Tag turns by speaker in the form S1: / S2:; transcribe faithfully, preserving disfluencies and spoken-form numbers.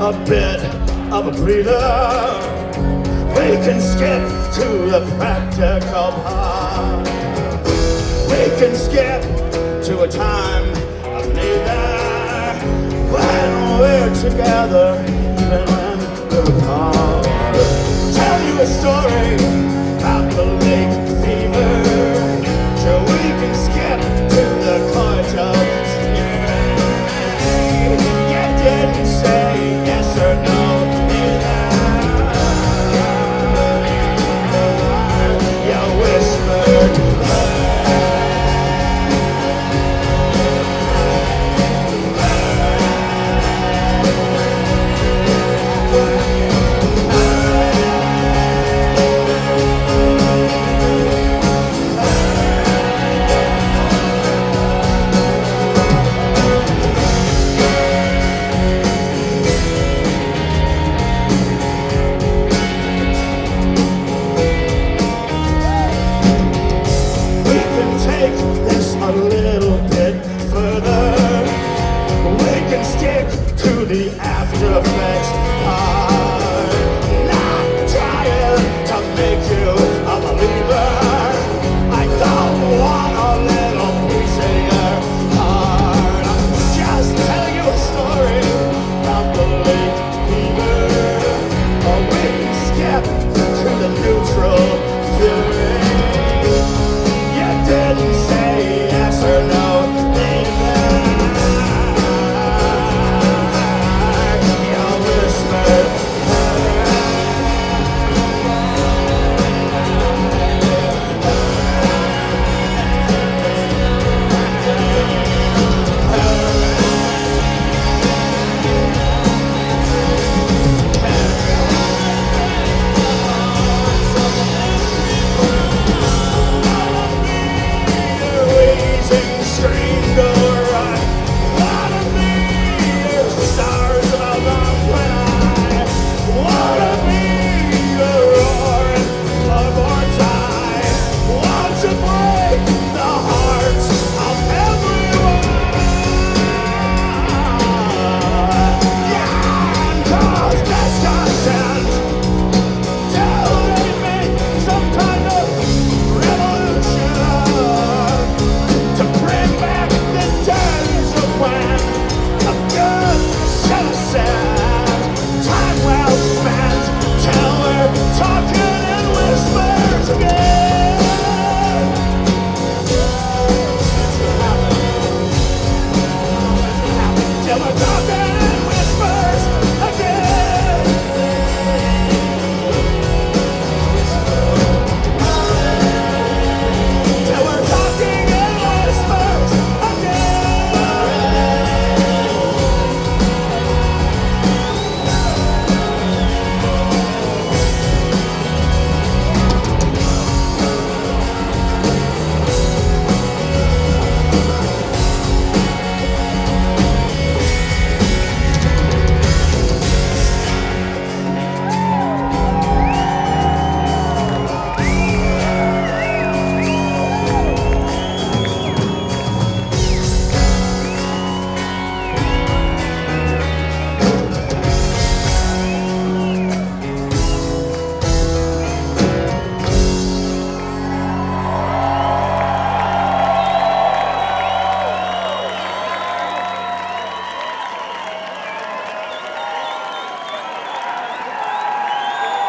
S1: a bit of a breather. We can skip to the practical part. We can skip to a time of neither, when we're together, even when we're apart. Tell you a story about the lake fever, so we can skip to the court of stay. You didn't say yes or no either. You whispered. A little bit further, we can stick to the after